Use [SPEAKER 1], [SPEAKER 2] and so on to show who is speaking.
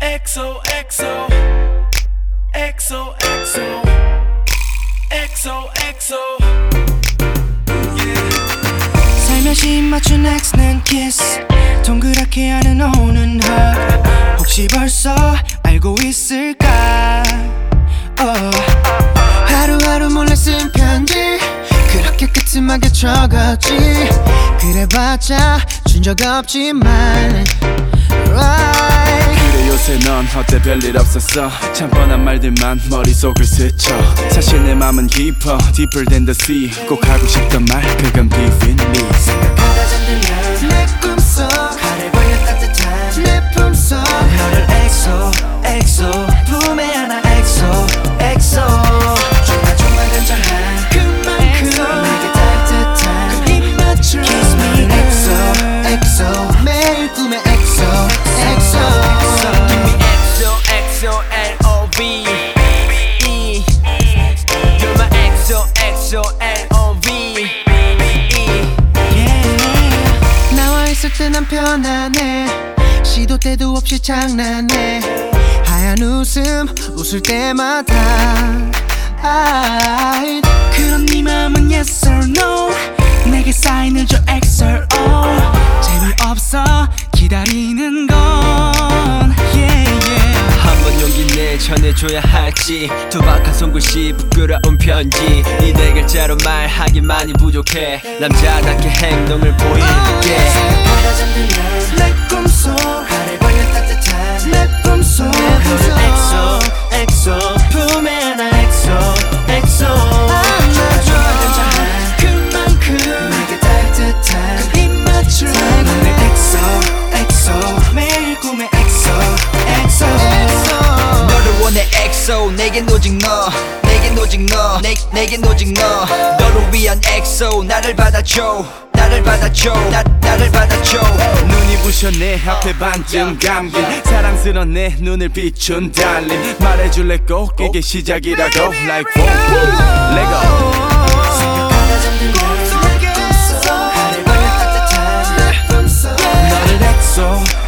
[SPEAKER 1] XO XO XO XO XO XO
[SPEAKER 2] 살며시 맞춘 X는 kiss 동그랗게 하는 오는 hug 혹시 벌써 알고 있을까 하루하루 몰래 쓴 편지 그렇게 끄트막에 적었지 그래봤자 준 적 없지만
[SPEAKER 1] 그래 요새 넌 어때 별일 없었어 참 뻔한 말들만 머릿속을 스쳐 사실 내 맘은 깊어 Deeper than the sea 꼭 하고 싶던 말 그건 be with me
[SPEAKER 2] 생각하다 잠들면 내 꿈속 가래 벌려 따뜻한 내 품속 너를 XO XO 품에 안아 XO XO 조마조마 간절한 그만큼 내게 따뜻한 그 입맞춤 Kiss me XO XO 매일 꿈에 XO XO
[SPEAKER 3] Give me XO XO L-O-V E You're my XO XO L-O-V
[SPEAKER 2] yeah. 나와 있을 때 난 편안해 시도 때도 없이 장난해 하얀 웃음 웃을 때마다 그런 네 맘은 yes or no 내게 사인을 줘 XOR 재미없어 기다리는 건 yeah, yeah.
[SPEAKER 3] 한번 용기 내 전해줘야 할지 투박한 손글씨 부끄러운 편지 이 네 글자로 말하기만이 부족해 남자답게 행동을 보일게
[SPEAKER 2] 생각하다 잠들면 내 꿈속 가래 벌려 따뜻한 내 품속 XO XO 품에 안아 XO XO 조마조마 간절한 그만큼 내게 따뜻한 그 입맞춤 내 XO XO 매일 꿈에 XO XO
[SPEAKER 3] 너를 원해 XO 내겐 오직 너 내겐 오직 너 내겐 오직 너 너를 위한 XO 나를 받아줘 나를 받아줘 나를 받아줘
[SPEAKER 1] 눈이 부셔 내 앞에 반쯤 감긴 사랑스런 내 눈을 비춘 달림 말해줄래 꼭 이게 시작이라고 Like whoa, let go
[SPEAKER 2] 생각하다 잠들면 내 꿈속 가래 벌려 따뜻한 내 품속
[SPEAKER 1] 너를 XO